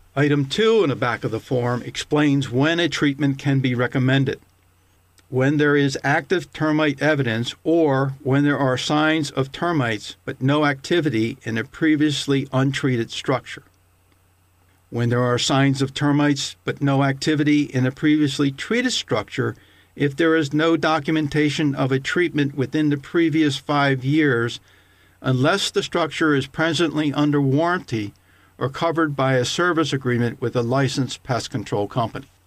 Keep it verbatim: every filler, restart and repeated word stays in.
Item two in the back of the form explains when a treatment can be recommended. When there is active termite evidence or when there are signs of termites but no activity in a previously untreated structure. When there are signs of termites but no activity in a previously treated structure, if there is no documentation of a treatment within the previous five years, unless the structure is presently under warranty or covered by a service agreement with a licensed pest control company.